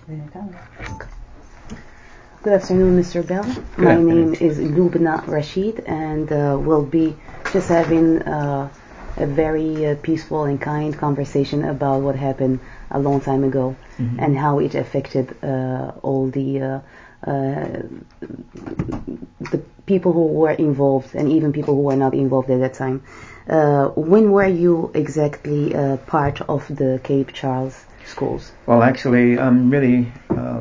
Good afternoon, Mr. Bell. My name is Lubna Rashid, and we'll be just having a very peaceful and kind conversation about what happened a long time ago and how it affected all the people who were involved and even people who were not involved at that time. When were you exactly part of the Cape Charles schools? Well, actually, I'm really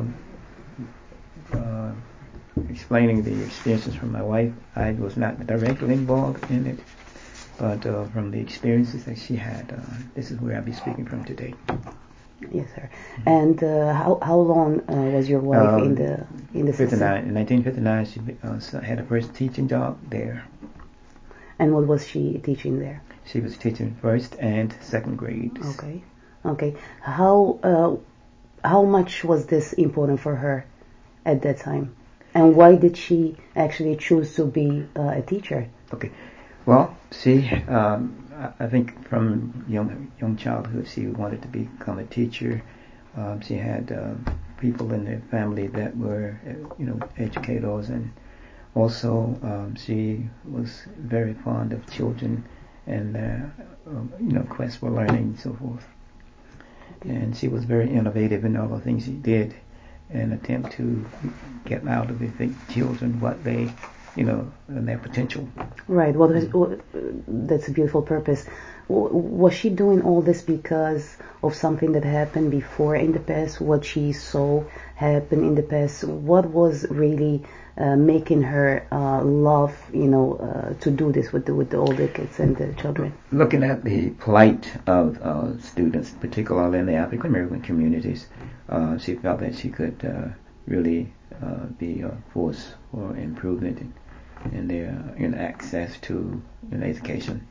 explaining the experiences from my wife. I was not directly involved in it, but from the experiences that she had, this is where I'll be speaking from today. Yes, sir. And how long was your wife in the system? In 1959, she had her first teaching job there. And what was she teaching there? She was teaching first and second grades. Okay. How much was this important for her at that time? And why did she actually choose to be a teacher? Okay. Well, she, I think from young childhood, she wanted to become a teacher. She had people in her family that were, educators, and also she was very fond of children and quest for learning and so forth. And she was very innovative in all the things she did, and attempt to get out of the children what they, and their potential. Right. That's a beautiful purpose. Was she doing all this because of something that happened before in the past? What she saw happen in the past? What was really making her love, to do this with the older kids and the children? Looking at the plight of students, particularly in the African American communities, she felt that she could really be a force for improvement in their access to education.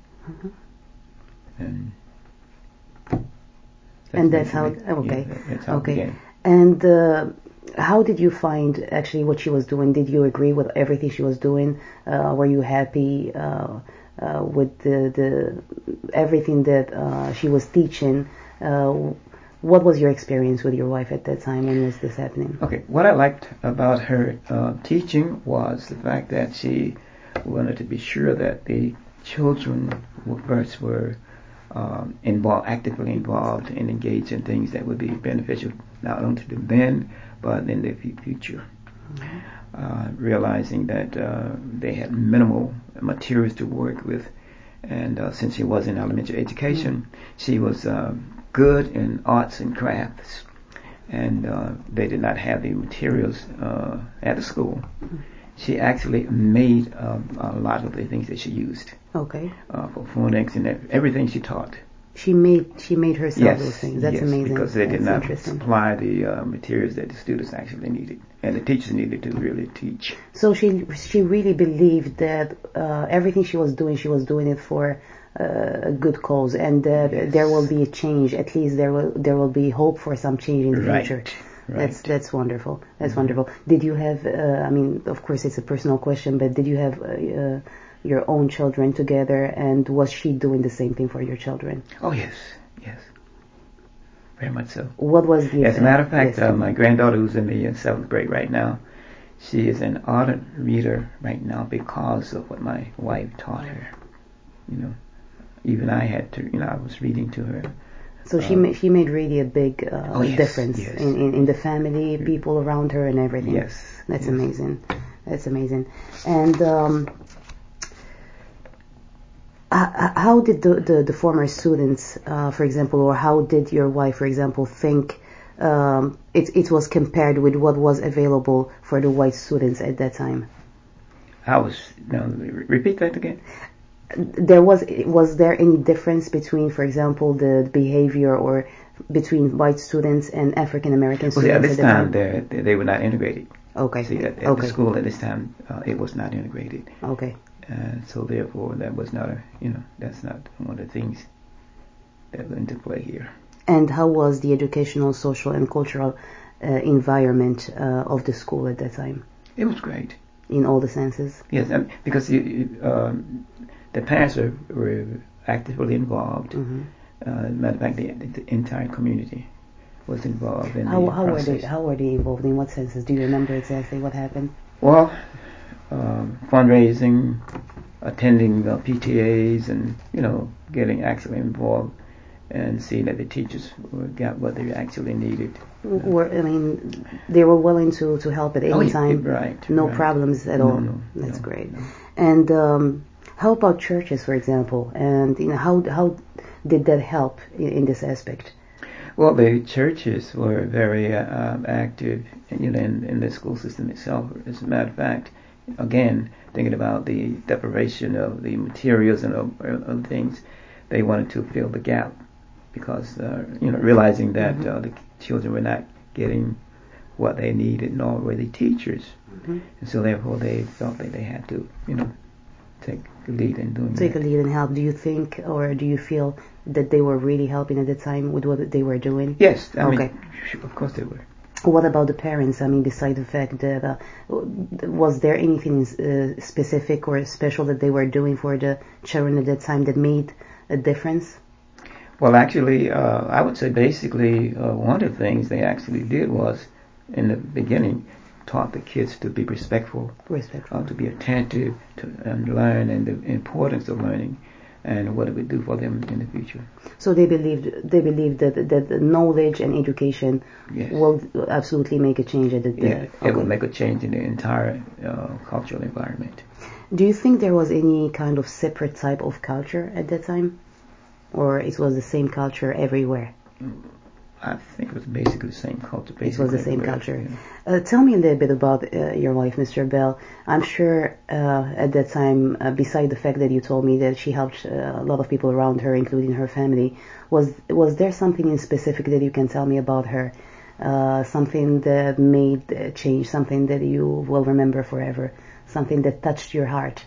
And that's how. Okay. Yeah, that's how it began. And how did you find actually what she was doing? Did you agree with everything she was doing? Were you happy with the everything that she was teaching? What was your experience with your wife at that time? When was this happening? Okay, what I liked about her teaching was the fact that she wanted to be sure that the children first were actively involved and engaged in things that would be beneficial not only to them then, but in the future. Realizing that they had minimal materials to work with, and since she was in elementary education, she was good in arts and crafts, and they did not have the materials at the school. She actually made a lot of the things that she used. Okay. For phonics and everything she taught. She made herself those things. That's amazing. Because they did not interesting. supply the materials that the students actually needed, and the teachers needed to really teach. So she really believed that everything she was doing it for a good cause, and that there will be a change. At least there will be hope for some change in the future. Right. That's wonderful. That's wonderful. Did you have? Of course, it's a personal question, but did you have your own children together? And was she doing the same thing for your children? Oh yes, very much so. What was the? As a matter of fact, my granddaughter, who's in the 7th grade right now, she is an ardent reader right now because of what my wife taught her. Even I had to. I was reading to her. So she made really a big difference in the family, people around her, and everything. Yes. That's amazing. That's amazing. And how did the former students, for example, or how did your wife, for example, think it was compared with what was available for the white students at that time? Repeat that again. Was there any difference between, for example, the behavior or between white students and African American students? At this time they were not integrated. Okay. See, at the school at this time it was not integrated. Okay. So therefore that was not that's not one of the things that went into play here. And how was the educational, social, and cultural environment of the school at that time? It was great. In all the senses? Yes, because the parents were actively involved. Matter of fact, the entire community was involved in How the how were they process. how were they involved? In what senses? Do you remember exactly what happened? Well, fundraising, attending PTAs, and getting actually involved and seeing that the teachers got what they actually needed. They were willing to help at any time. Right. No right. problems at all. No, That's great. No. And how about churches, for example? And how did that help in this aspect? Well, the churches were very active, in the school system itself. As a matter of fact, again, thinking about the deprivation of the materials and of things, they wanted to fill the gap because realizing that the children were not getting what they needed, nor were the teachers, and so therefore they felt that they had to, take the lead in doing that. Take a lead and help. Do you think, or do you feel that they were really helping at the time with what they were doing? Yes, I mean, of course they were. What about the parents? I mean, besides the fact that was there anything specific or special that they were doing for the children at that time that made a difference? Well, actually, I would say basically one of the things they actually did was, in the beginning, taught the kids to be respectful, to be attentive, and learn, and the importance of learning, and what it would do for them in the future. So they believed that knowledge and education will absolutely make a change at the it will make a change in the entire cultural environment. Do you think there was any kind of separate type of culture at that time, or it was the same culture everywhere? I think it was basically the same culture. It was the same culture. Tell me a little bit about your wife, Mr. Bell. I'm sure at that time, beside the fact that you told me that she helped a lot of people around her, including her family, was there something in specific that you can tell me about her? Something that made a change, something that you will remember forever, something that touched your heart?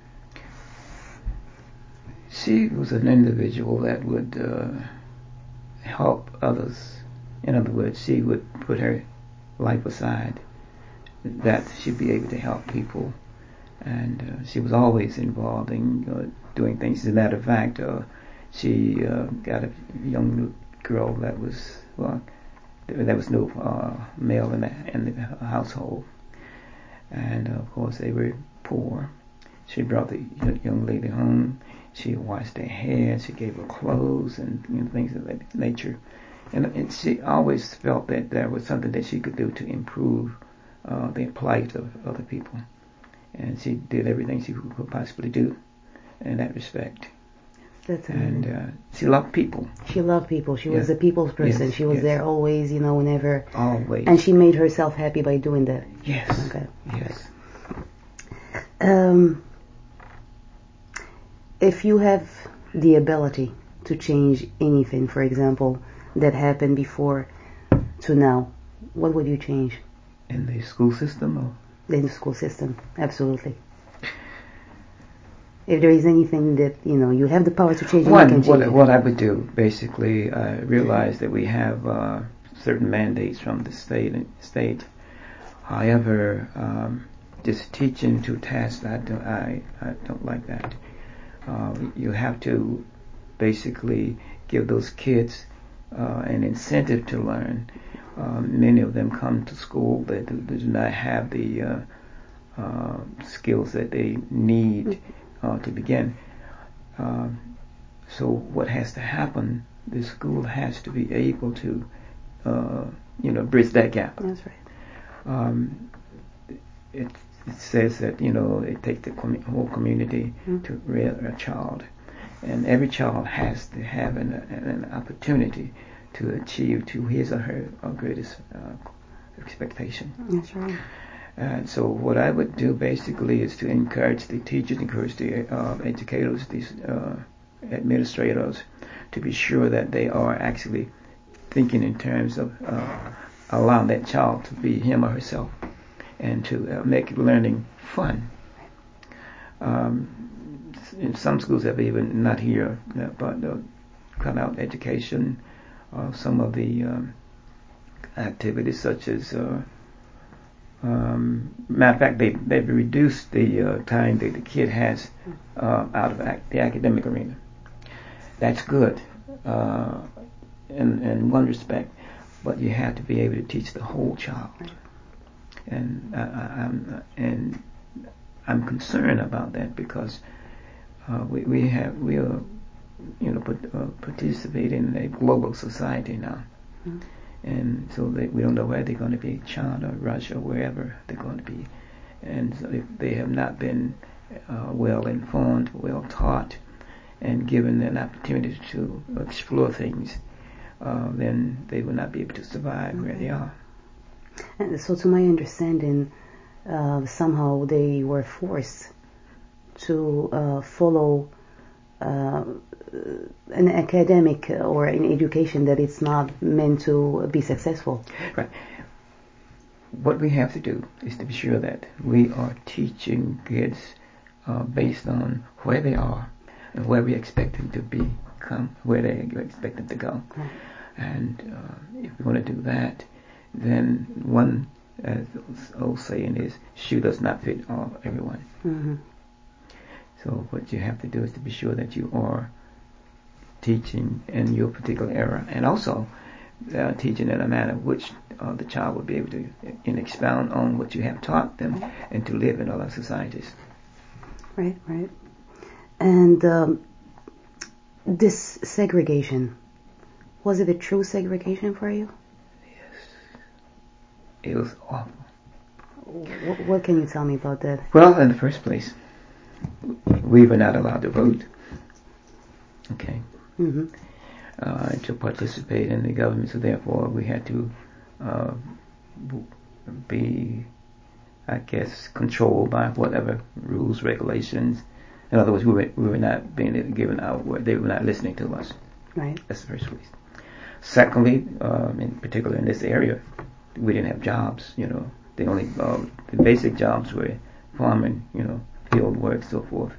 She was an individual that would help others. In other words, she would put her life aside that she'd be able to help people, and she was always involved in doing things. As a matter of fact, she got a young girl that was there was no male in the household, and of course they were poor. She brought the young lady home. She washed her hair. She gave her clothes and things of that nature. And she always felt that there was something that she could do to improve the plight of other people. And she did everything she could possibly do in that respect. That's amazing. And she loved people. She loved people. She was a people's person. Yes, she was there always, whenever. Always. And she made herself happy by doing that. Yes. Okay. Yes. If you have the ability to change anything, for example, that happened before to now, what would you change? In the school system? Or? In the school system, absolutely. If there is anything that, you have the power to change, you can change it. What I would do, basically, I realize that we have certain mandates from the state. However, just teaching to tasks, I don't like that. You have to basically give those kids an incentive to learn. Many of them come to school that do not have the skills that they need to begin. So what has to happen, the school has to be able to bridge that gap. That's right. It says that it takes the whole community to rear a child, and every child has to have an opportunity to achieve to his or her greatest expectation. That's right. And so what I would do basically is to encourage the teachers, encourage the educators, these administrators, to be sure that they are actually thinking in terms of allowing that child to be him or herself, and to make learning fun. In some schools have even, not here, but cut out education, some of the activities such as, matter of fact, they've reduced the time that the kid has out of the academic arena. That's good in one respect. but you have to be able to teach the whole child. Right. And I'm concerned about that because we are participating in a global society now. Mm-hmm. And so we don't know where they're going to be, China, Russia, wherever they're going to be. And so if they have not been well informed, well taught, and given an opportunity to explore things, then they will not be able to survive where they are. And so, to my understanding, somehow they were forced to follow an academic or an education that it's not meant to be successful. Right. What we have to do is to be sure that we are teaching kids based on where they are and where we expect them to become, where they expect them to go. Right. And if we're going to do that, then one, as the old saying is, shoe does not fit everyone. Mm-hmm. So what you have to do is to be sure that you are teaching in your particular era, and also teaching in a manner which the child will be able to expound on what you have taught them and to live in other societies. Right, right. And this segregation, was it a true segregation for you? Yes. It was awful. What can you tell me about that? Well, in the first place, we were not allowed to vote. Okay. Mm-hmm. To participate in the government, so therefore we had to be, I guess, controlled by whatever rules, regulations. In other words, we were not being given our word. They were not listening to us. Right. That's the first place. Secondly, in particular in this area, we didn't have jobs. The only the basic jobs were farming, field work, so forth.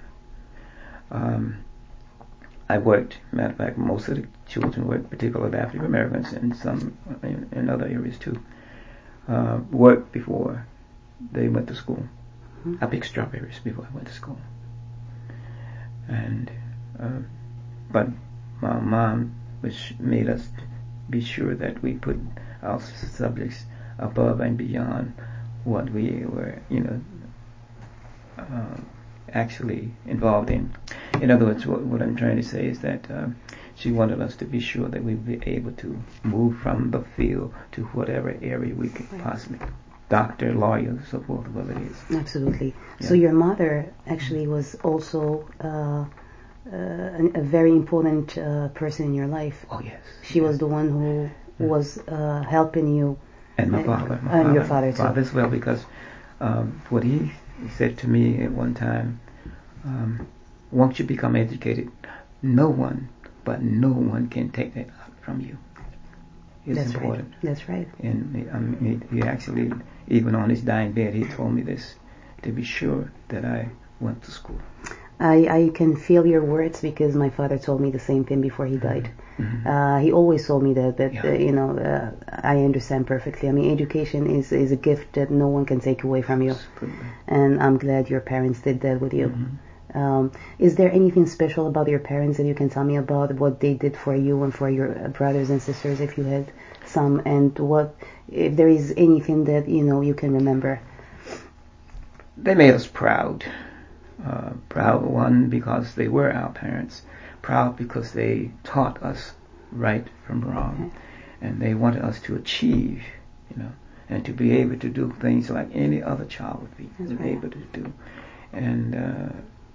I worked, matter of fact, most of the children worked, particularly African Americans, and some in other areas too, worked before they went to school. Mm-hmm. I picked strawberries before I went to school. And but my mom made us be sure that we put our subjects above and beyond what we were, actually involved in. In other words, what I'm trying to say is that she wanted us to be sure that we'd be able to move from the field to whatever area we could possibly. Doctor, lawyer, so forth, whatever it is. Absolutely. Yeah. So your mother actually was also a very important person in your life. Oh, yes. She was the one who was helping you. And my father. And your father too. Father as well, because what he said to me at one time, once you become educated, no one can take that from you. It's That's important. Right. That's right. And he actually, even on his dying bed, he told me this, to be sure that I went to school. I can feel your words because my father told me the same thing before he died. Mm-hmm. He always told me that Yeah. I understand perfectly. I mean, education is a gift that no one can take away from you. Absolutely. And I'm glad your parents did that with you. Mm-hmm. Is there anything special about your parents that you can tell me about, what they did for you and for your brothers and sisters, if you had some, and if there is anything that you can remember? They made us proud. Proud, one, because they were our parents. Proud because they taught us right from wrong. Okay. And they wanted us to achieve, and to be able to do things like any other child would be able to do. And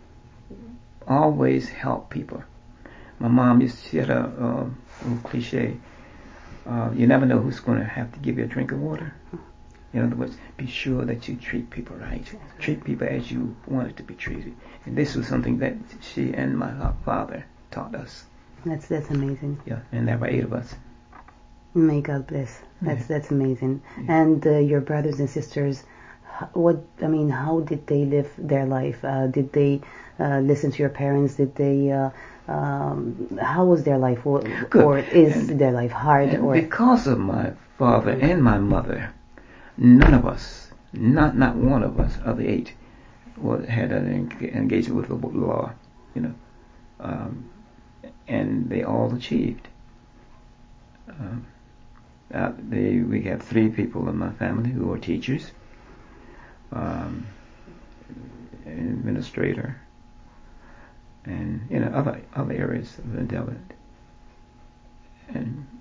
always help people. My mom she had a cliche, you never know who's going to have to give you a drink of water. In other words, be sure that you treat people right. Treat people as you wanted to be treated. And this was something that she and my father taught us. That's amazing. Yeah, and there were 8 of us. May God bless. That's amazing. Yeah. And your brothers and sisters, how did they live their life? Did they listen to your parents? Did they? How was their life? Good. Or is their life hard? And because of my father and my mother, none of us, not one of us, of the 8, had an engagement with the law, and they all achieved. We have 3 people in my family who are teachers, administrator, and other areas of endeavor. And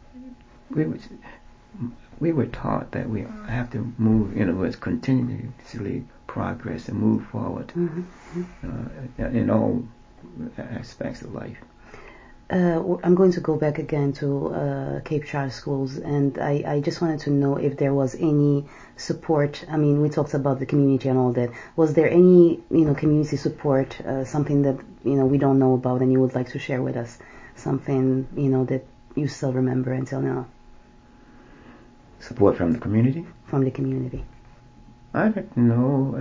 we were taught that we have to move, with continuously progress and move forward in all aspects of life. I'm going to go back again to Cape Charles schools, and I just wanted to know if there was any support. I mean, we talked about the community and all that. Was there any, community support, something that, we don't know about and you would like to share with us? Something, that you still remember until now? Support from the community? From the community. I don't know.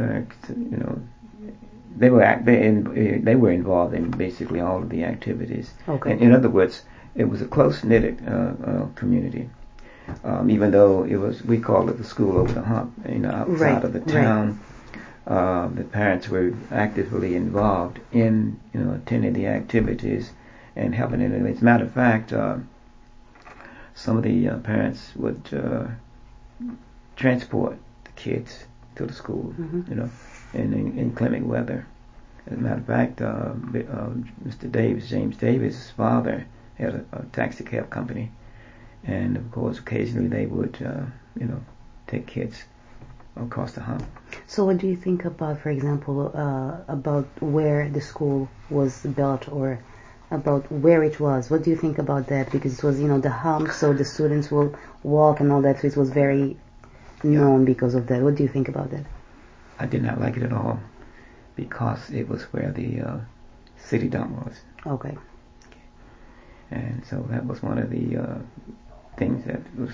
They were involved in basically all of the activities. Okay. In other words, it was a close-knit community. Even though we called it the school over the hump, outside of the town. Right. The parents were actively involved in, attending the activities and helping. As a matter of fact, some of the parents would transport the kids to the school, in inclement weather. As a matter of fact, Mr. Davis, James Davis' father, had a taxi cab company, and of course, occasionally they would, take kids across the hump. So, what do you think about, for example, about where the school was built, or about where it was? What do you think about that? Because it was, the hump, so the students will walk and all that. So it was very known because of that. What do you think about that? I did not like it at all, because it was where the city dump was. Okay. And so that was one of the things that was,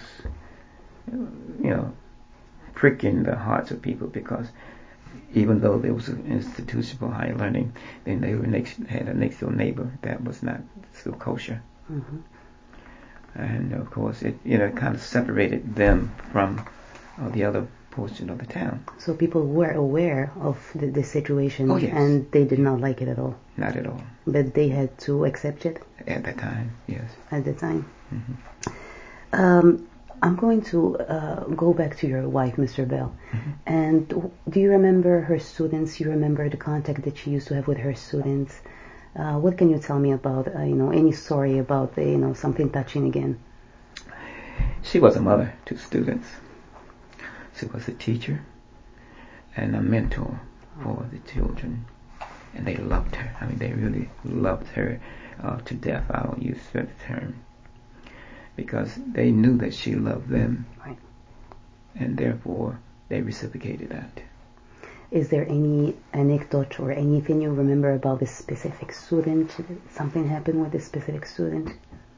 pricking the hearts of people, because even though there was an institution for higher learning, then they had a next door neighbor that was not so kosher. Mm-hmm. And of course, it kind of separated them from the other portion of the town. So people were aware of the situation, yes. And they did not like it at all. Not at all. But they had to accept it. At the time, yes. At the time. Mm-hmm. I'm going to go back to your wife, Mr. Bell. Mm-hmm. And do you remember her students? You remember the contact that she used to have with her students? What can you tell me about, any story about, something touching again? She was a mother to students. She was a teacher and a mentor for the children. And they loved her. I mean, they really loved her to death. I don't use that term. Because they knew that she loved them. Right. And therefore, they reciprocated that. Is there any anecdote or anything you remember about a specific student? Something happened with a specific student?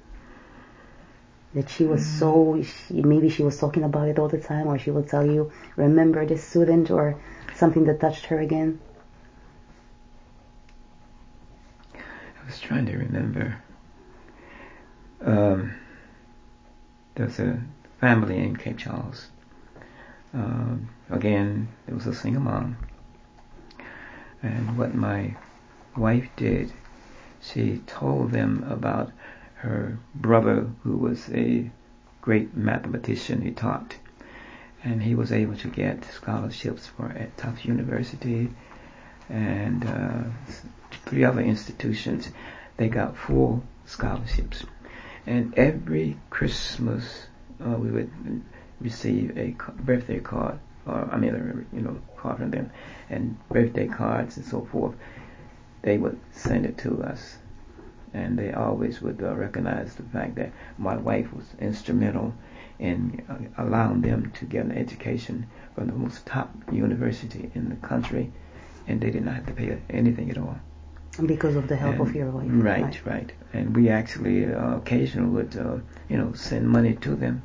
That she was maybe she was talking about it all the time, or she will tell you, remember this student, or something that touched her again? I was trying to remember. There's a family in Cape Charles. Again, it was a single mom. And what my wife did, she told them about her brother, who was a great mathematician. He taught, and he was able to get scholarships at Tufts University and 3 other institutions. They got full scholarships. And every Christmas, we would receive a birthday card, card from them, and birthday cards and so forth. They would send it to us, and they always would recognize the fact that my wife was instrumental in allowing them to get an education from the most top university in the country, and they did not have to pay anything at all. Because of the help of your wife. Right. And we actually occasionally would, send money to them,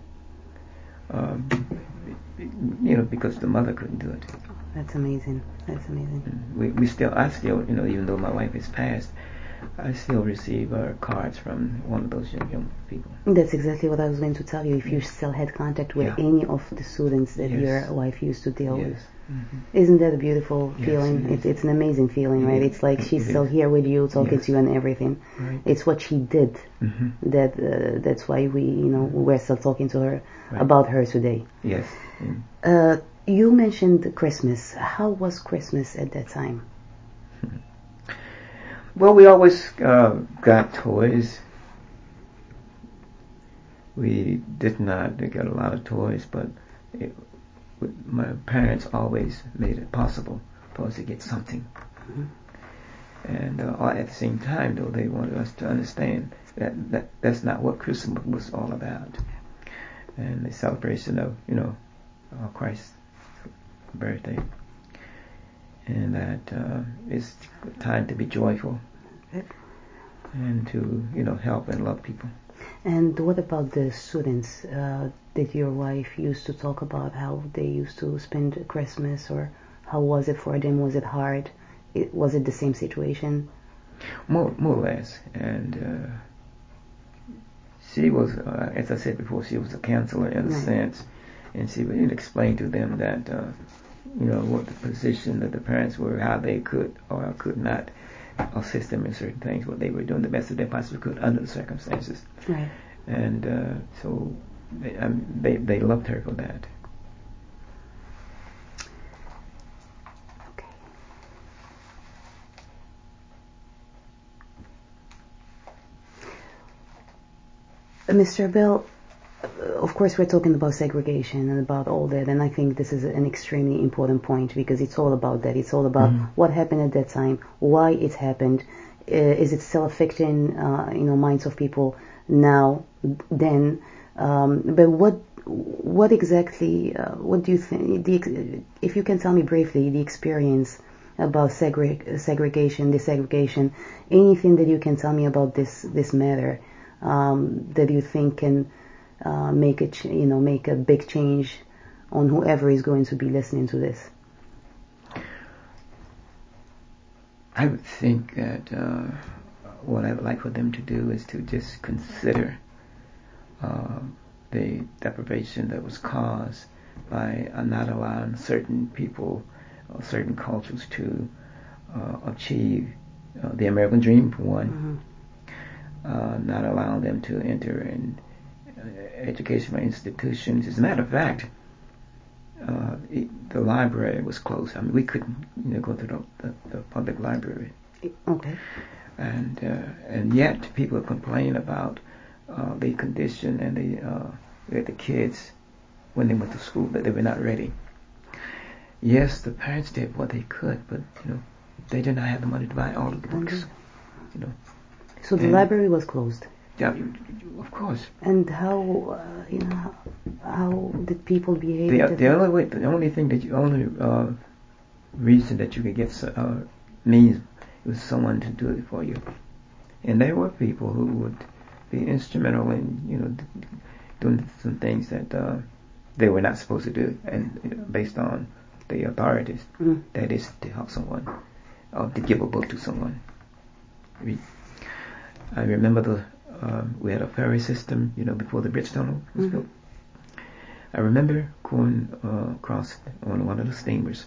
because the mother couldn't do it. That's amazing. I still, even though my wife has passed, I still receive cards from one of those young people. That's exactly what I was going to tell you. If you still had contact with any of the students that your wife used to deal with. Mm-hmm. Isn't that a beautiful feeling? It's an amazing feeling, right? It's like she's still here with you, talking to you and everything. Right. It's what she did. That's why we're still talking to her about her today. Yes. You mentioned Christmas. How was Christmas at that time? Well, we always got toys. We did not get a lot of toys, but my parents always made it possible for us to get something. And at the same time, though, they wanted us to understand that that's not what Christmas was all about. And the celebration of, Christ's birthday. And that it's time to be joyful and to, help and love people. And what about the students? Did your wife used to talk about how they used to spend Christmas, or how was it for them? Was it hard? Was it the same situation? More or less. And she was, as I said before, she was a counselor in a sense, and she would explain to them that, what the position that the parents were, how they could or could not assist them in certain things, what they were doing the best that they possibly could under the circumstances. Right. And so they loved her for that. Okay. Mr. Bell, of course we're talking about segregation and about all that, and I think this is an extremely important point because it's all about that. It's all about what happened at that time, why it happened. Is it still affecting minds of people now, then? But what exactly? What do you think? If you can tell me briefly the experience about segregation, desegregation, anything that you can tell me about this matter that you think can make a big change on whoever is going to be listening to this. I would think that what I would like for them to do is to just consider the deprivation that was caused by not allowing certain people or certain cultures to achieve the American dream, for one, not allowing them to enter in educational institutions. As a matter of fact, the library was closed. I mean, we couldn't go to the public library. Okay. And yet people complain about the condition and the kids when they went to school, that they were not ready. Yes, the parents did what they could, but they did not have the money to buy all of the books. So the library was closed. Yeah, of course. And how did people behave? The only reason that you could get means was someone to do it for you, and there were people who would be instrumental in doing some things that they were not supposed to do, and based on the authorities, that is to help someone or to give a book to someone. I remember we had a ferry system, before the bridge tunnel was built. I remember going across on one of the steamers.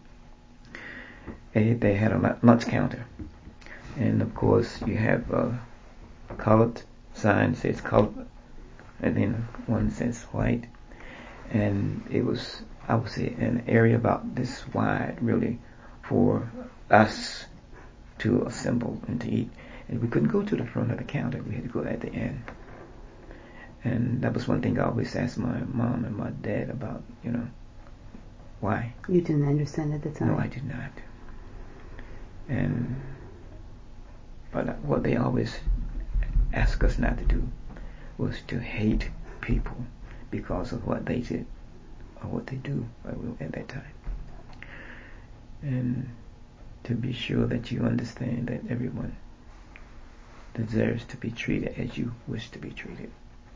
They had a lunch counter, and of course you have a colored sign says colored, and then one says white, and it was, I would say, an area about this wide, really, for us to assemble and to eat. And we couldn't go to the front of the counter. We had to go at the end. And that was one thing I always asked my mom and my dad about, why. You didn't understand at the time? No, I did not. But what they always asked us not to do was to hate people because of what they did or what they do at that time. And to be sure that you understand that everyone deserves to be treated as you wish to be treated.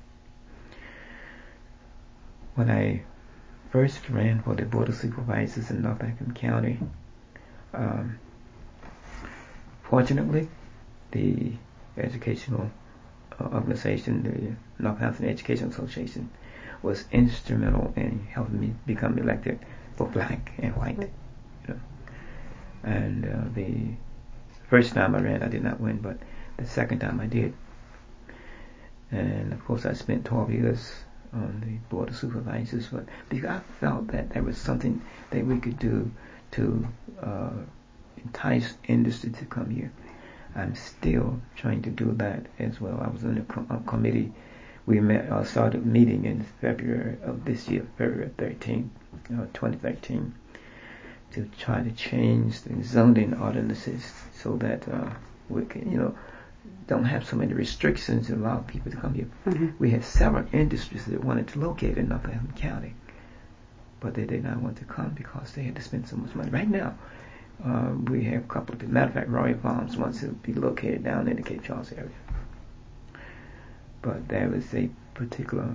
When I first ran for the Board of Supervisors in Northampton County, fortunately, the educational organization, the Northampton Education Association, was instrumental in helping me become elected for black and white. You know. And the first time I ran, I did not win, but the second time I did. And of course, I spent 12 years on the Board of Supervisors, but because I felt that there was something that we could do to entice industry to come here. I'm still trying to do that as well. I was in a committee. We started meeting in February of this year, February 13, 2013, to try to change the zoning ordinances so that we can, don't have so many restrictions to allow people to come here. Mm-hmm. We had several industries that wanted to locate in Northampton County, but they did not want to come because they had to spend so much money. Right now, we have a couple of, matter of fact, Royal Farms wants to be located down in the Cape Charles area. But there was a particular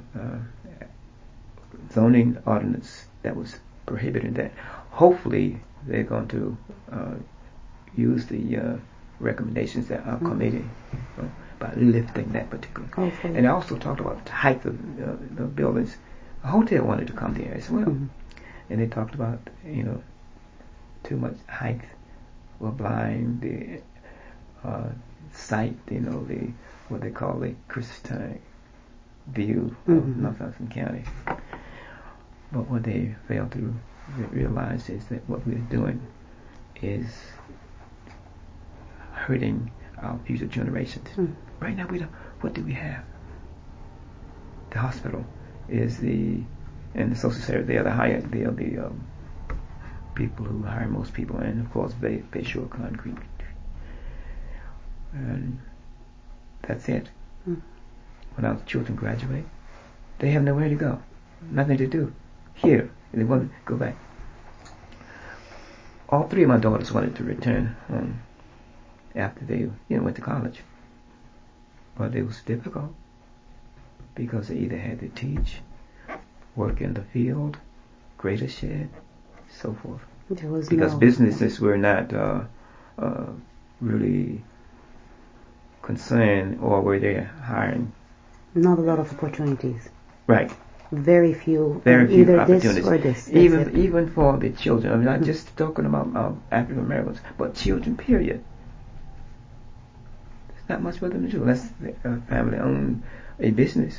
zoning ordinance that was prohibiting that. Hopefully, they're going to use the recommendations that our committee by lifting that particular. Okay. And I also talked about the height of the buildings. A hotel wanted to come there as well, and they talked about too much height will blind the sight, the what they call the Christian view of Northampton County. But what they failed to realize is that what we're doing is hurting our future generations. Right now, what do we have? The hospital is and the social security. They are the people who hire most people, and of course, Bayshore Concrete. And that's it. When our children graduate, they have nowhere to go, nothing to do here. They want to go back. All three of my daughters wanted to return home after they went to college, but it was difficult because they either had to teach, work in the field, grade a shed, so forth. Because businesses were not really concerned, or were they hiring? Not a lot of opportunities. Right. Very few either opportunities. This or this. Even for the children. I'm not just talking about African Americans, but children, period. There's not much for them to do unless the family own a business.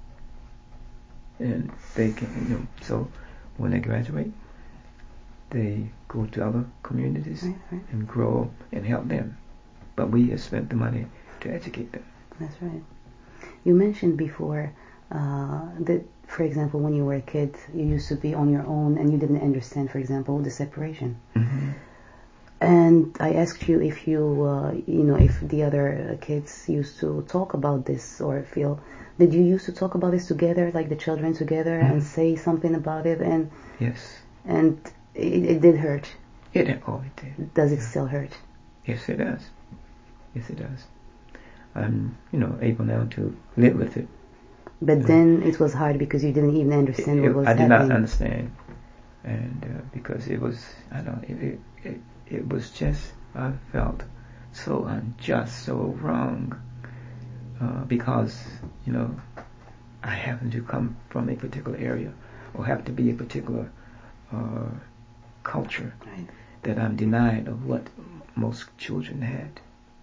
And they can, so when they graduate, they go to other communities and grow and help them. But we have spent the money to educate them. That's right. You mentioned before that, for example, when you were a kid, you used to be on your own and you didn't understand, for example, the separation. And I asked you if if the other kids used to talk about this or did you used to talk about this together, like the children together, and say something about it? And yes. And it did hurt. It did. Does it still hurt? Yes, it does. Yes, it does. I'm, able now to live with it. But then it was hard because you didn't even understand what was happening. I did not understand, and because it was, it was just, I felt so unjust, so wrong, because I happen to come from a particular area, or have to be a particular culture, that I'm denied of what most children had.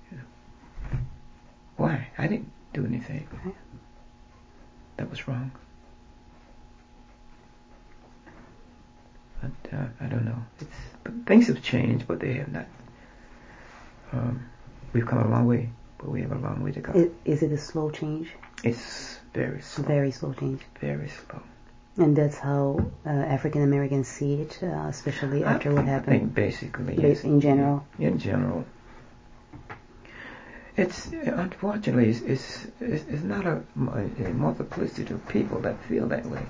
Why? I didn't do anything. That was wrong. But I don't know. But things have changed, but they have not. We've come a long way, but we have a long way to go. Is it a slow change? It's very slow. Very slow change. Very slow. And that's how African Americans see it, especially after what happened. I think basically, yes. In general. In general. It's unfortunately it's not a multiplicity of people that feel that way.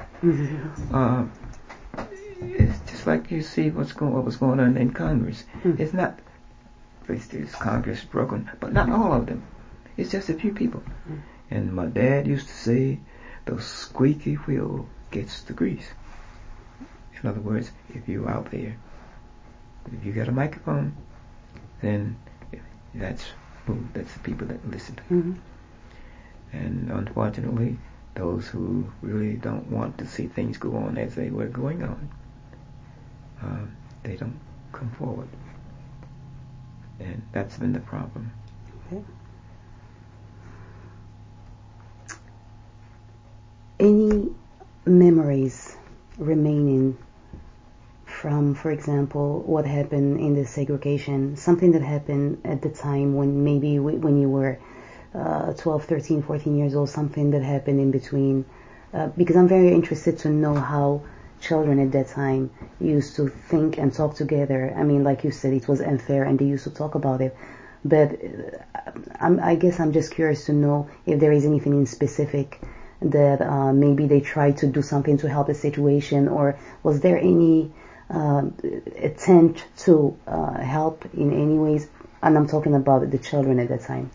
It's just like you see what was going on in Congress. It's not this Congress broken, but not all of them. It's just a few people. And my dad used to say, "The squeaky wheel gets the grease." In other words, if you're out there, if you got a microphone, then that's that's the people that listened. Mm-hmm. And unfortunately, those who really don't want to see things go on as they were going on, they don't come forward. And that's been the problem. Okay. Any memories remaining from, for example, what happened in the segregation, something that happened at the time when maybe when you were 12, 13, 14 years old, something that happened in between? Because I'm very interested to know how children at that time used to think and talk together. I mean, like you said, it was unfair and they used to talk about it. But I guess I'm just curious to know if there is anything in specific that maybe they tried to do something to help the situation, or was there any attempt to help in any ways? And I'm talking about the children at that time.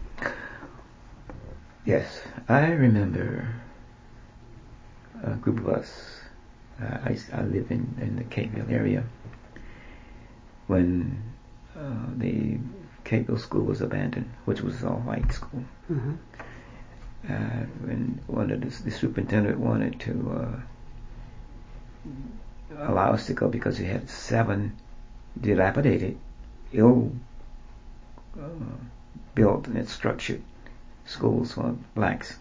Yes, I remember a group of us. I live in the Capeville area when the Capeville school was abandoned, which was all white school. Mm-hmm. When one of the superintendent wanted to allow us to go because we had 7 dilapidated, ill-built and structured schools for blacks.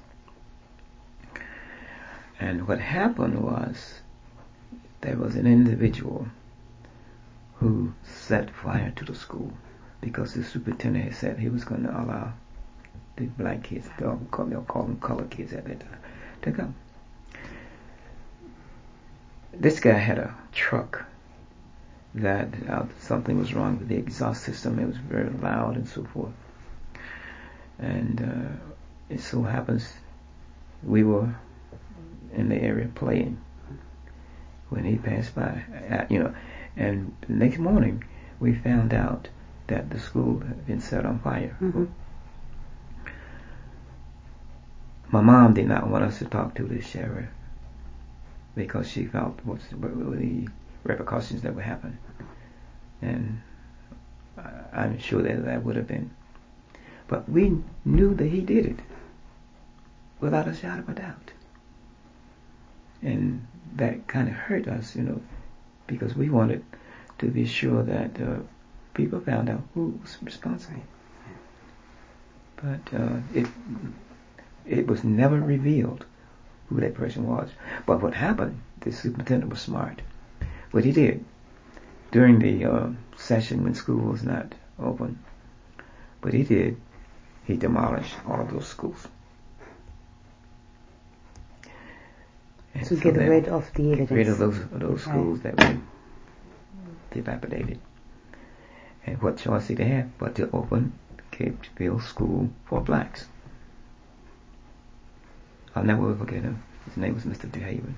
And what happened was there was an individual who set fire to the school because the superintendent had said he was going to allow the black kids, they'll call them colored kids at that time, to come. This guy had a truck that something was wrong with the exhaust system. It was very loud and so forth. And it so happens we were in the area playing when he passed by, and the next morning we found out that the school had been set on fire. Mm-hmm. My mom did not want us to talk to the sheriff because she felt what were the repercussions that would happen, and I'm sure that would have been. But we knew that he did it without a shadow of a doubt, and that kind of hurt us, because we wanted to be sure that people found out who was responsible. But it was never revealed who that person was. But what happened, the superintendent was smart. What he did, during the session when school was not open, he demolished all of those schools. And to get rid of the evidence. Get rid of those schools that were dilapidated. And what choice did they have but to open Capeville School for blacks? I'll never forget him. His name was Mr. DeHaven.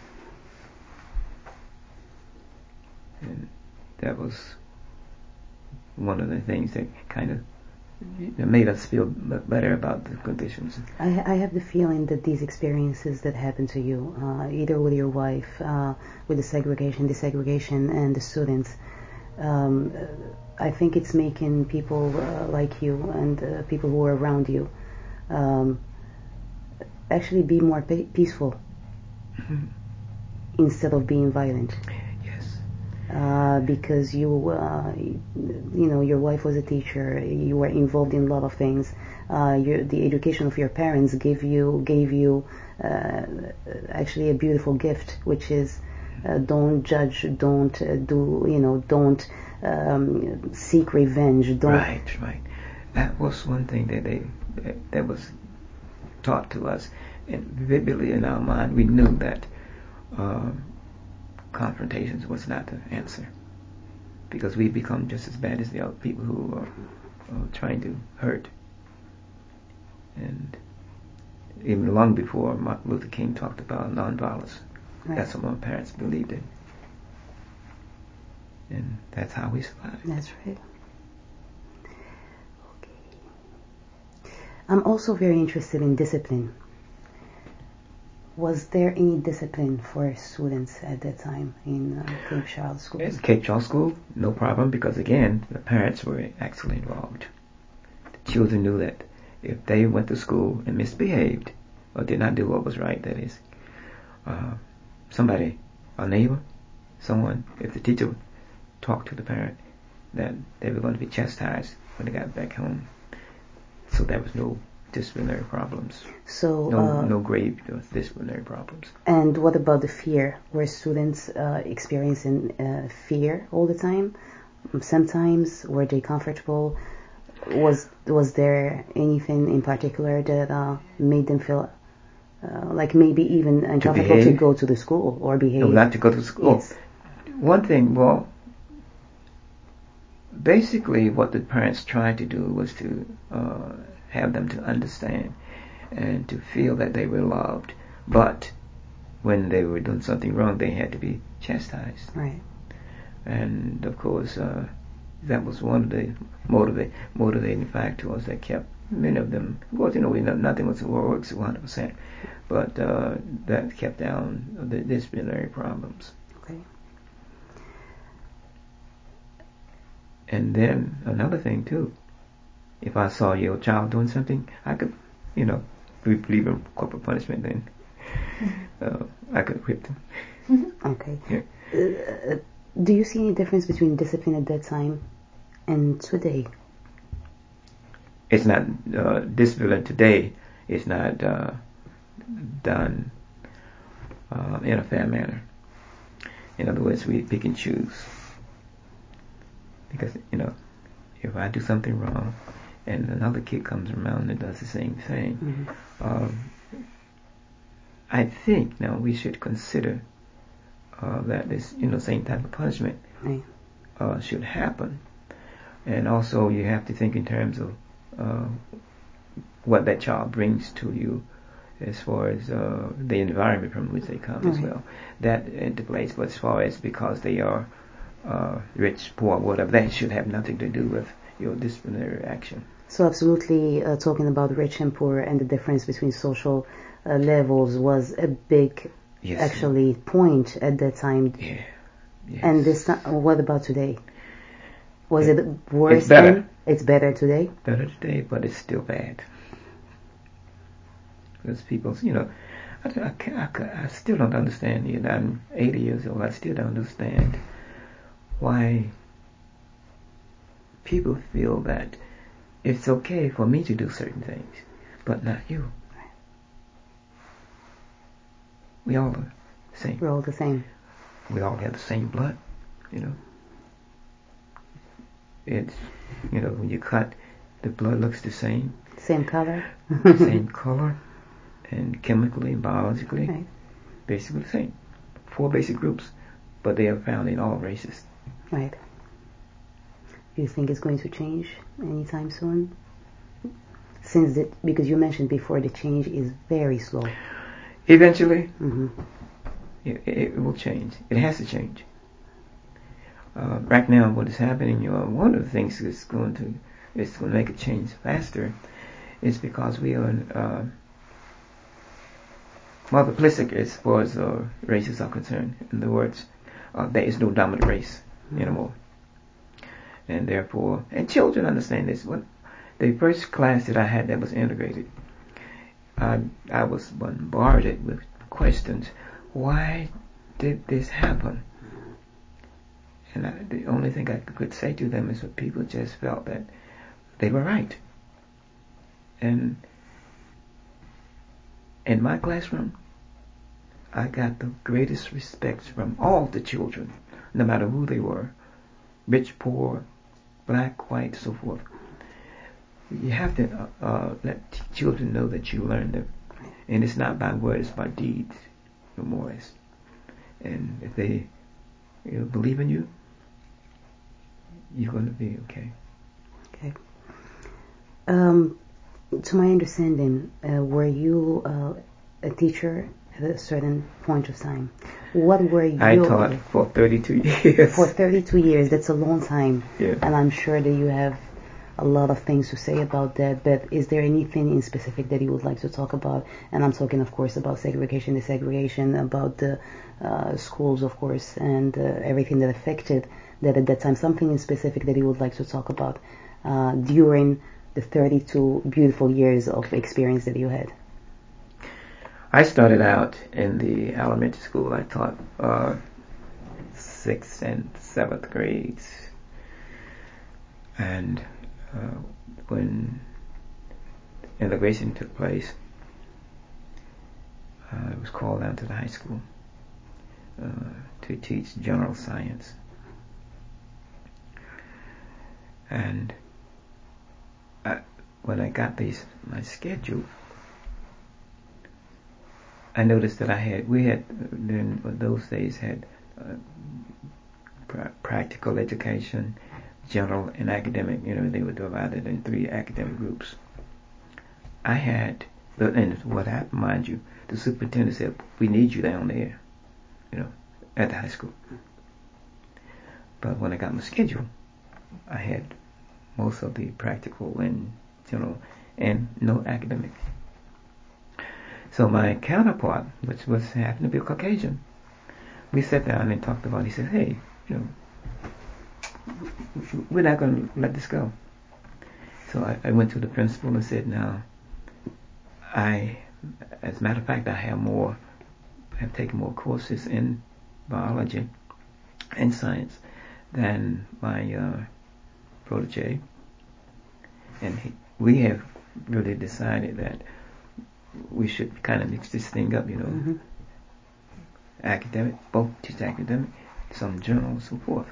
And that was one of the things that kind of made us feel better about the conditions. I have the feeling that these experiences that happened to you, either with your wife, with the desegregation, and the students, I think it's making people like you and people who are around you actually be more peaceful instead of being violent. Yes. Because your wife was a teacher, you were involved in a lot of things. The education of your parents gave you actually a beautiful gift, which is don't judge, don't don't seek revenge. Don't. Right. That was one thing that was taught to us, and vividly in our mind, we knew that confrontations was not the answer, because we become just as bad as the other people who are trying to hurt. And even long before Martin Luther King talked about nonviolence, right. That's what my parents believed in, and that's how we survived. That's right. I'm also very interested in discipline. Was there any discipline for students at that time in Cape Charles School? In Cape Charles School, no problem, because again, the parents were actually involved. The children knew that if they went to school and misbehaved or did not do what was right, that is, somebody, a neighbor, someone, if the teacher would talk to the parent, that they were going to be chastised when they got back home. So there was no disciplinary problems. So no grave disciplinary problems. And what about the fear? Were students experiencing fear all the time? Sometimes were they comfortable? Was there anything in particular that made them feel like maybe even uncomfortable to go to the school or behave? No, not to go to school. Yes. One thing, well, basically what the parents tried to do was to have them to understand and to feel that they were loved. But when they were doing something wrong, they had to be chastised. Right. And of course, that was one of the motivating factors that kept many of them. Of course, nothing works 100%, but that kept down the disciplinary problems. Okay. And then another thing too, if I saw your child doing something, I could, we believe in corporal punishment then. I could whip them. Okay. Yeah. Do you see any difference between discipline at that time and today? It's not discipline today is not done in a fair manner. In other words, we pick and choose. Because, if I do something wrong and another kid comes around and does the same thing, I think now we should consider that this, same type of punishment should happen. And also you have to think in terms of what that child brings to you as far as the environment from which they come as well. That interplays, but as far as because they are rich, poor, whatever, that should have nothing to do with your disciplinary action. So absolutely talking about rich and poor and the difference between social levels was a big actually point at that time. Yeah. Yes. And this what about today? Was it worse? It's better. Then? It's better today? Better today, but it's still bad. Because people, I still don't understand. I'm 80 years old. I still don't understand why people feel that it's okay for me to do certain things, but not you. We all are the same. We're all the same. We all have the same blood, It's, when you cut, the blood looks the same. Same color. Same color, and chemically and biologically, basically the same. 4 basic groups, but they are found in all races. Right. Do you think it's going to change anytime soon? Because you mentioned before the change is very slow. Eventually, it will change. It has to change. Right now, what is happening, one of the things that's going to make it change faster is because we are multiplistic as far as races are concerned. In other words, there is no dominant race anymore. And therefore, and children understand this. The first class that I had that was integrated, I was bombarded with questions. Why did this happen? And the only thing I could say to them is that people just felt that they were right. And in my classroom, I got the greatest respect from all the children, no matter who they were, rich, poor, black, white, so forth. You have to let children know that you learned them. And it's not by words, by deeds, no more. And if they believe in you, you're going to be okay. Okay. To my understanding, were you a teacher at a certain point of time? What were you? I taught for 32 years. For 32 years, that's a long time. Yeah. And I'm sure that you have a lot of things to say about that, but is there anything in specific that you would like to talk about? And I'm talking, of course, about segregation, desegregation, about the schools, of course, and everything that affected that at that time. Something in specific that you would like to talk about during the 32 beautiful years of experience that you had? I started out in the elementary school. I taught 6th and 7th grades. And when integration took place, I was called down to the high school to teach general science. And when I got my schedule, I noticed that we had in those days had practical education, general, and academic. They were divided in 3 academic groups. And what happened, mind you, the superintendent said, "We need you down there, at the high school." But when I got my schedule, I had most of the practical and general, and no academic. So my counterpart, which happened to be a Caucasian, we sat down and talked about it. He said, "Hey, we're not going to let this go." So I went to the principal and said, "Now, as a matter of fact, I have taken more courses in biology and science than my protege, and we have really decided that we should kind of mix this thing up, Mm-hmm. Academic, both teach academic, some journal, and so forth."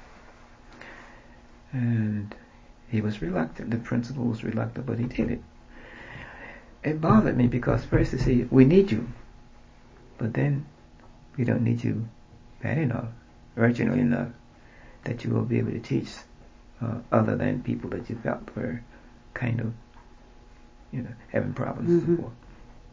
And he was reluctant. The principal was reluctant, but he did it. It bothered me because first they say, "We need you," but then we don't need you bad enough, urgently enough, that you will be able to teach other than people that you felt were kind of, having problems and Mm-hmm. so forth.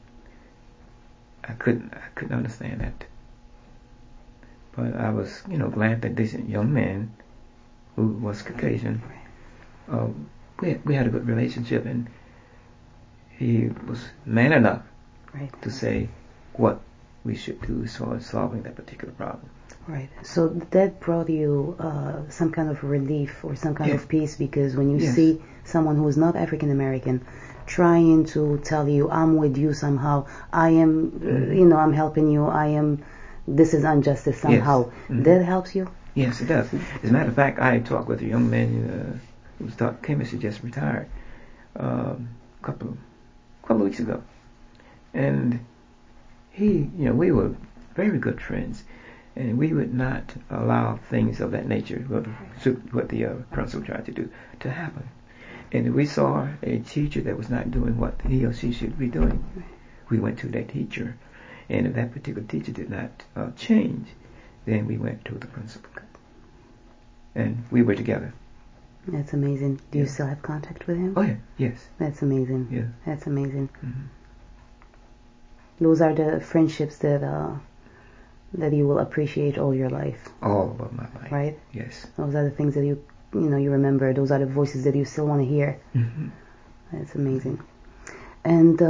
I couldn't understand that. But I was, glad that this young man, who was Caucasian, we had a good relationship, and he was man enough Right. to say what we should do as far as solving that particular problem. Right. So that brought you some kind of relief or some kind Yes. of peace, because when you Yes. see someone who is not African American trying to tell you, "I'm with you somehow, I am, I'm helping you, this is injustice somehow," Yes. Mm-hmm. that helps you? Yes, it does. As a matter of fact, I talked with a young man who was taught chemistry, just retired, a couple of weeks ago, and we were very good friends, and we would not allow things of that nature, what the principal tried to do, to happen. And if we saw a teacher that was not doing what he or she should be doing, we went to that teacher, and if that particular teacher did not change, then we went to the principal, and we were together. That's amazing. Do you Yeah. still have contact with him? Oh yeah, yes. That's amazing. Yeah. That's amazing. Mm-hmm. Those are the friendships that you will appreciate all your life, All of my life. right? Yes. Those are the things that you remember. Those are the voices that you still want to hear. Mm-hmm. That's amazing. And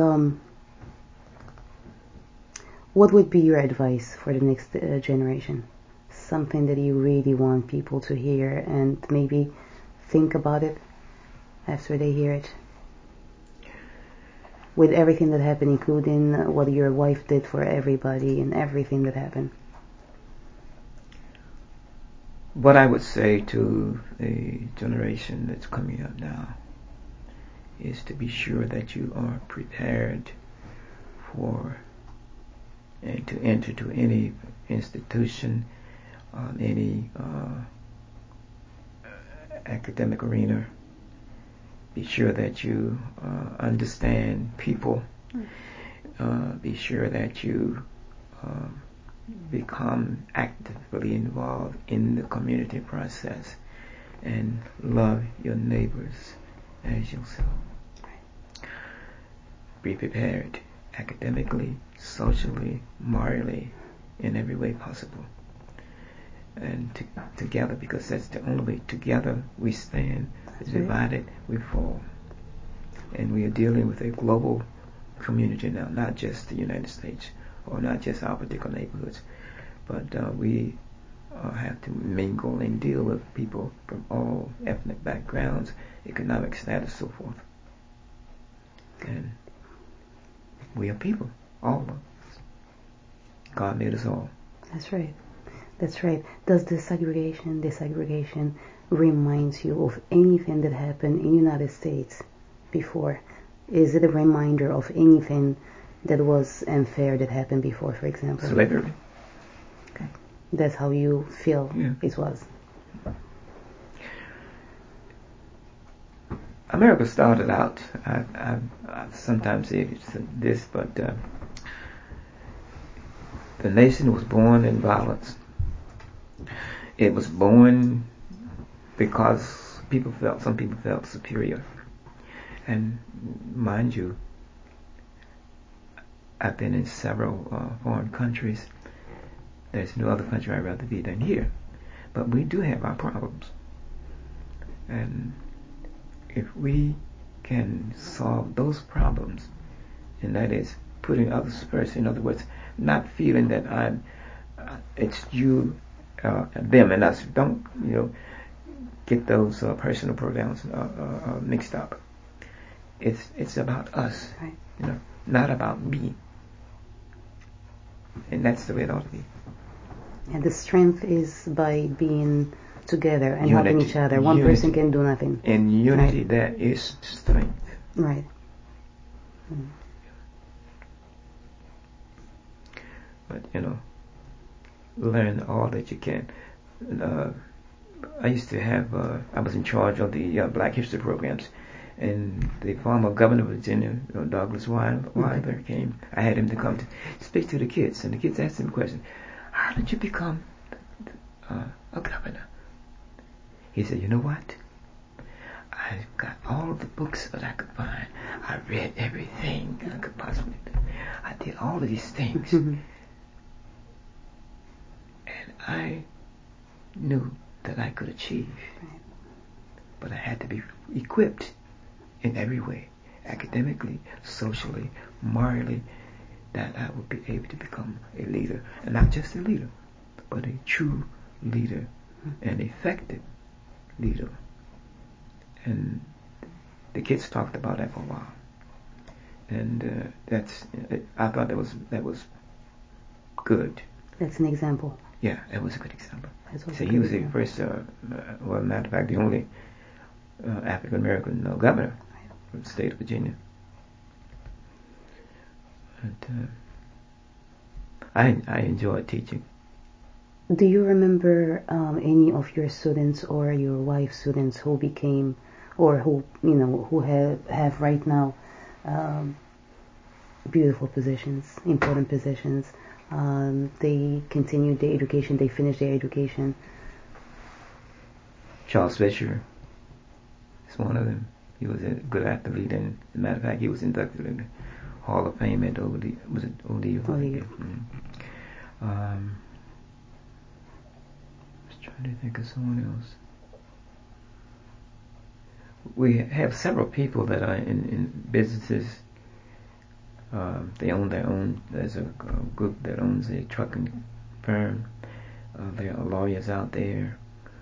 what would be your advice for the next generation? Something that you really want people to hear and maybe think about it after they hear it. With everything that happened, including what your wife did for everybody and everything that happened. What I would say to the generation that's coming up now is to be sure that you are prepared for and to enter to any institution, any academic arena. Be sure that you understand people. Be sure that you become actively involved in the community process, and love your neighbors as yourself. Be prepared academically, socially, morally, in every way possible. And together, because that's the only way. Together we stand, divided we fall. And we are dealing with a global community now, not just the United States or not just our particular neighborhoods, but we have to mingle and deal with people from all ethnic backgrounds, economic status, so forth. And we are people, all of us. God made us all. That's right. That's right. Does this segregation reminds you of anything that happened in the United States before? Is it a reminder of anything that was unfair that happened before, for example? Slavery. Okay. That's how you feel it was. America started out, I sometimes say it's this, but the nation was born in violence. It was born because some people felt superior. And mind you, I've been in several foreign countries. There's no other country I'd rather be than here. But we do have our problems. And if we can solve those problems, and that is putting others first, in other words, not feeling that it's you, them, and us. Don't, get those personal pronouns mixed up. It's about us, right. Not about me. And that's the way it ought to be. And the strength is by being together and Unity. helping each other. One person can do nothing. In unity, there is strength. Right. But, learn all that you can. I used to have, I was in charge of the Black History programs. And the former governor of Virginia, Douglas Wilder, came. I had him to come to speak to the kids. And the kids asked him a question. How did you become a governor? He said, you know what? I got all the books that I could find. I read everything I could possibly do. I did all of these things. And I knew that I could achieve. But I had to be equipped in every way, academically, socially, morally, that I would be able to become a leader. And not just a leader, but a true leader, an effective leader. And the kids talked about that for a while. And I thought that was good. That's an example. Yeah, that was a good example. So he was the first, matter of fact, the only African American governor from the state of Virginia. And I enjoyed teaching. Do you remember any of your students or your wife's students who became, or who have right now beautiful positions, important positions? They continued their education. They finished their education. Charles Fisher is one of them. He was a good athlete, and as a matter of fact, he was inducted in the Hall of Fame at ODU. Was it ODU? ODU. I was trying to think of someone else. We have several people that are in businesses. They own their own. There's a group that owns a trucking firm. There are lawyers out there.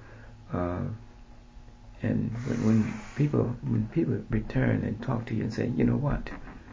And when people return and talk to you and say, you know what,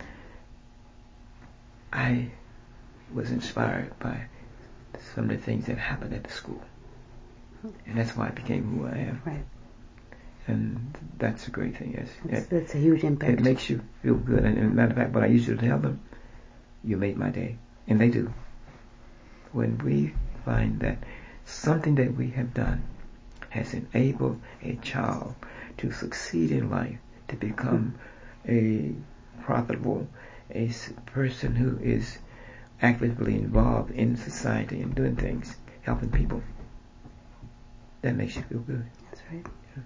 I was inspired by some of the things that happened at the school, and that's why I became who I am. Right. And that's a great thing. Yes, that's a huge impact. It makes you feel good. And as a matter of fact, what I used to tell them, you made my day, and they do. When we find that something that we have done has enabled a child to succeed in life, to become a profitable, a person who is actively involved in society and doing things, helping people, that makes you feel good. That's right. Yeah.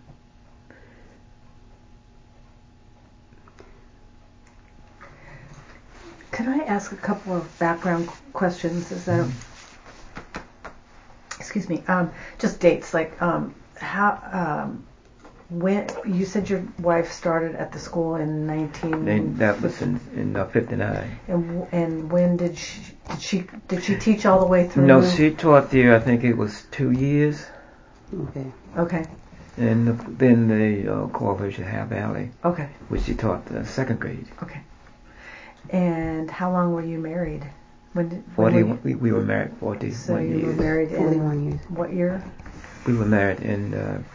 Could I ask a couple of background questions? Is that excuse me, just dates, like how when you said your wife started at the school in 19... That was in 59. And when did she teach all the way through? No, she taught there, I think it was 2 years. Okay. And then the Corvallis Half Valley. Okay. Which she taught second grade. Okay. And how long were you married? We were married 41 years. So you were married in 41 years. What year? We were married in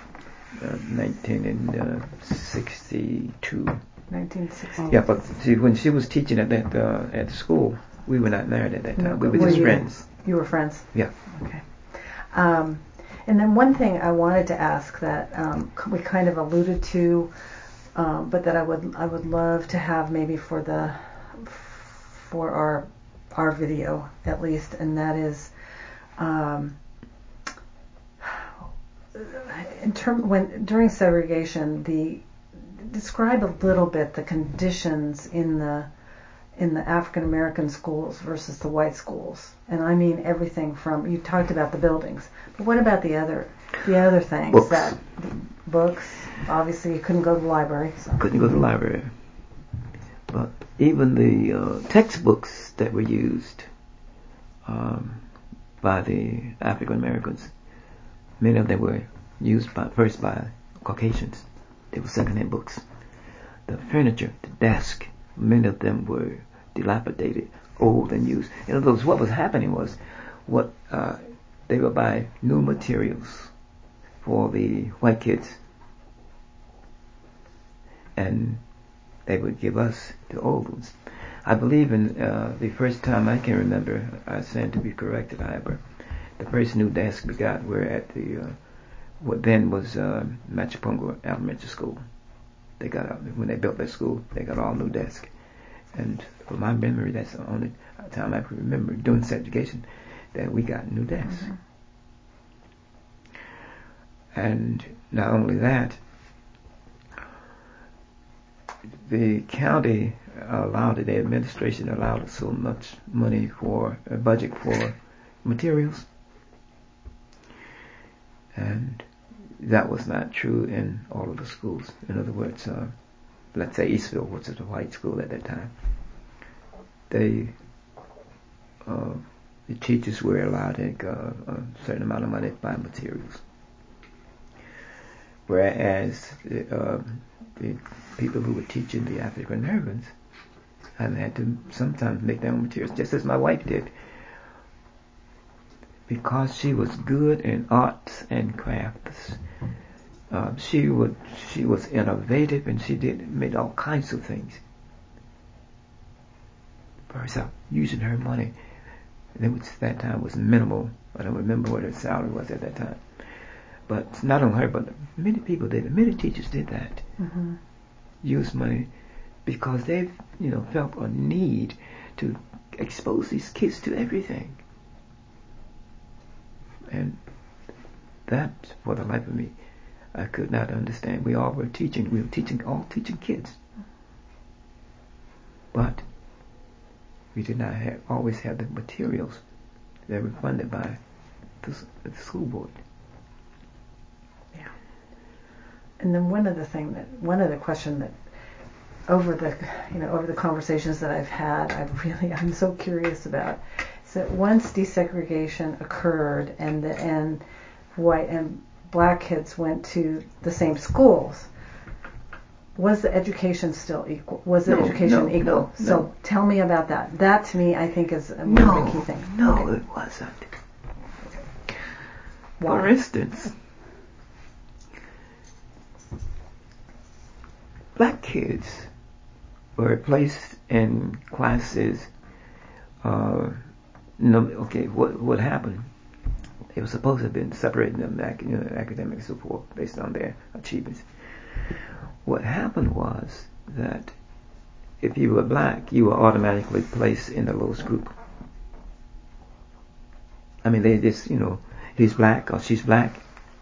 1962. 1960. Yeah, but see, when she was teaching at the school, we were not married at that time. We were just friends. You were friends? Yeah. Okay. And then one thing I wanted to ask that we kind of alluded to, but that I would love to have maybe for our video at least, and that is during segregation, describe a little bit the conditions in the African American schools versus the white schools. And I mean everything from, you talked about the buildings, but what about the other things? Books, obviously you couldn't go to the library. So. Couldn't go to the library. But even the textbooks that were used by the African Americans, many of them were used first by Caucasians. They were second-hand books. The furniture, the desk, many of them were dilapidated, old and used. In other words, what was happening was they would buy new materials for the white kids, and they would give us the old ones. I believe in the first time I can remember, I stand to be corrected, however, the first new desk we got were at what then was Machipungo Elementary School. They got out when they built that school. They got all new desks, and from my memory, that's the only time I can remember doing segregation that we got new desks. Mm-hmm. And not only that, the county the administration allowed so much money for a budget for materials, and that was not true in all of the schools. In other words, let's say Eastville, which was a white school at that time, the teachers were allowed to take a certain amount of money to buy materials, whereas the people who were teaching the African Americans had to sometimes make their own materials, just as my wife did, because she was good in arts and crafts. She was innovative, and she made all kinds of things for herself using her money. And that time was minimal. I don't remember what her salary was at that time. But not only her, but many people did it. Many teachers did that. Mm-hmm. Use money because they, felt a need to expose these kids to everything. And that, for the life of me, I could not understand. We were teaching kids. But we did not always have the materials that were funded by the school board. Yeah. And then one other question that over the conversations that I've had, I'm so curious about, is that once desegregation occurred and white and black kids went to the same schools, was the education still equal? Was the education equal? No. So tell me about that. That to me, I think, is a really key thing. No, okay. It wasn't. Why? For instance, black kids were placed in classes. What happened? They were supposed to have been separating them academic support based on their achievements. What happened was that if you were black, you were automatically placed in the lowest group. I mean, they just, he's black or she's black.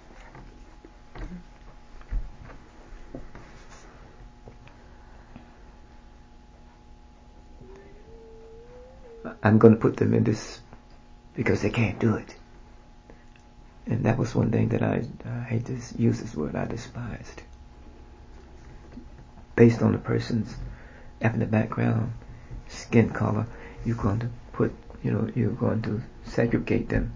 I'm going to put them in this because they can't do it. And that was one thing that I hate to use this word, I despised. based on the person's ethnic background, skin color, you're going to segregate them.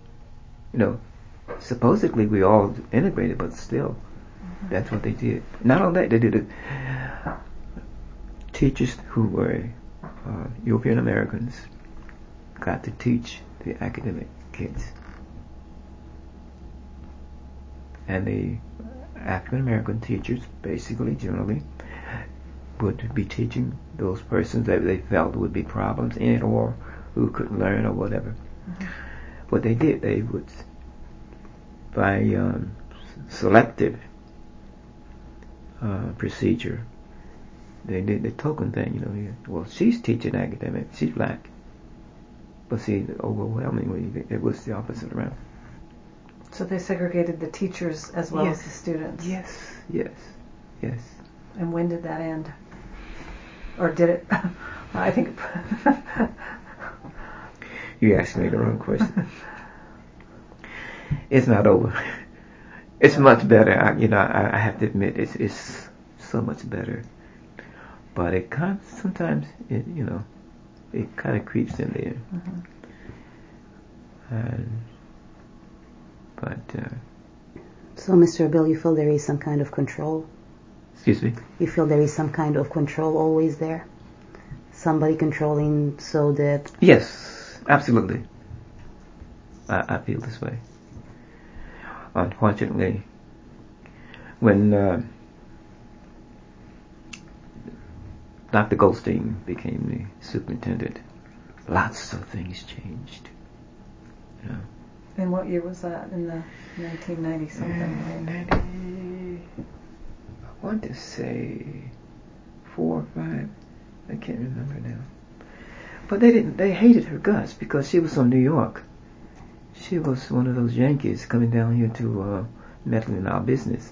Supposedly we all integrated, but still, that's what they did. Not only that, they did it. Teachers who were European Americans got to teach the academic kids. And the African American teachers, basically, generally, would be teaching those persons that they felt would be problems in it, or who couldn't learn or whatever. What they did, they would, by selective procedure, they did the token thing, well, she's teaching academic, she's black. But see, overwhelmingly, it was the opposite around. So they segregated the teachers as well as the students. Yes. And when did that end? Or did it? I think. You asked me the wrong question. It's not over. It's much better. I have to admit, it's so much better. But it sometimes it kind of creeps in there. So, Mr. Bill, you feel there is some kind of control? Excuse me? You feel there is some kind of control always there? Somebody controlling so that... Yes, absolutely. I feel this way. Unfortunately, when Dr. Goldstein became the superintendent, lots of things changed. And what year was that? In the 1990 something? I want to say 4 or 5. I can't remember now. But they hated her guts because she was from New York. She was one of those Yankees coming down here to meddle in our business.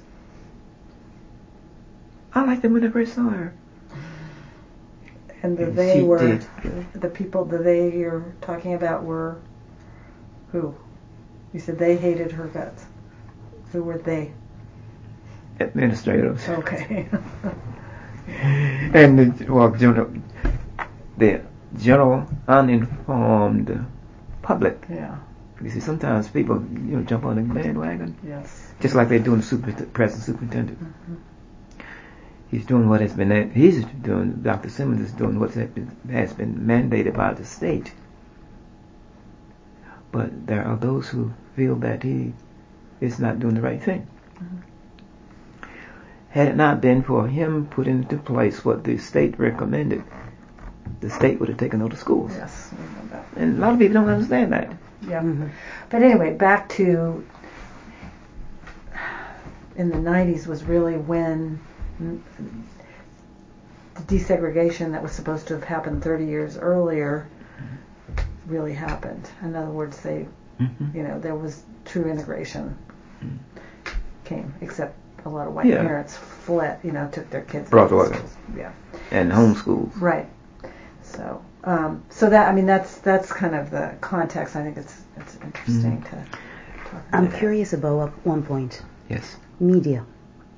I liked them when I first saw her. And the people you're talking about were who? You said they hated her guts. Who were they? Administrators. Okay. And the general uninformed public. Yeah. You see, sometimes people jump on the bandwagon. Yes. Just like they're doing the present superintendent. He's doing what has been. He's doing. Dr. Simmons is doing what has been mandated by the state. But there are those who feel that he is not doing the right thing. Had it not been for him putting into place what the state recommended, the state would have taken over schools. Yes, I know that. And a lot of people don't understand that. Yeah. But anyway, back to in the 90s was really when the desegregation that was supposed to have happened 30 years earlier really happened. In other words, there was true integration came, except a lot of white parents fled, took their kids brought to to schools. Yeah. And homeschooled. Right. So that's kind of the context. I think it's interesting to talk about. I'm curious about one point. Yes. Media.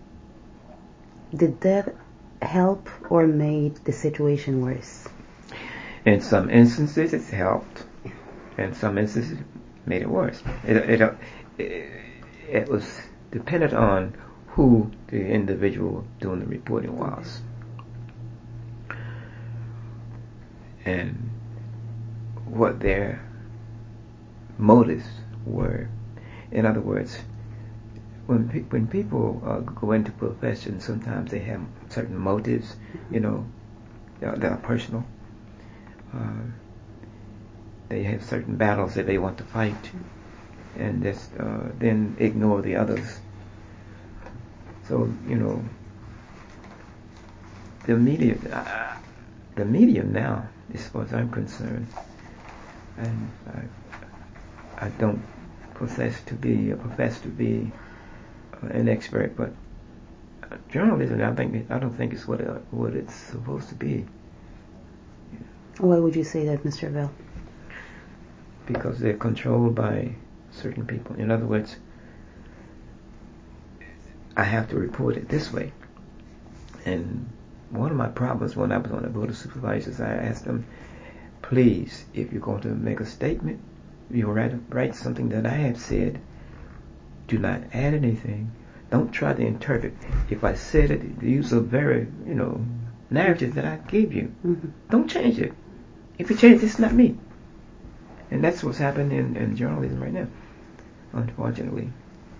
Did that help or made the situation worse? In some instances, it's helped. In some instances, it made it worse. It was dependent on who the individual doing the reporting was. And what their motives were. In other words, when people go into profession, sometimes they have certain motives, that are personal. They have certain battles that they want to fight, and just then ignore the others. So the media now, as far as I'm concerned, and I don't profess to be an expert, but journalism, I don't think it's what it's supposed to be. Why would you say that, Mr. Bell? Because they're controlled by certain people. In other words, I have to report it this way, and one of my problems when I was on the board of supervisors, I asked them, please, if you're going to make a statement, you write something that I have said. Do not add anything. Don't try to interpret. If I said it, use a very, narrative that I gave you. Mm-hmm. Don't change it. If you change it, it's not me. And that's what's happening in journalism right now, unfortunately.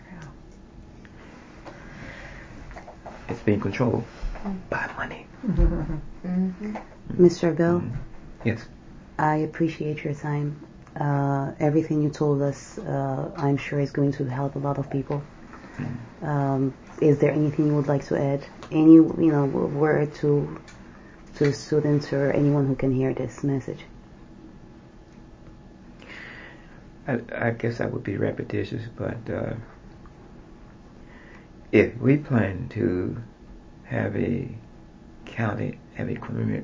It's being controlled by money. Mm-hmm. Mr. Bell? Yes. I appreciate your time. Everything you told us, I'm sure is going to help a lot of people. Is there anything you would like to add? Any, word to the students or anyone who can hear this message? I guess I would be repetitious, but if we plan to have a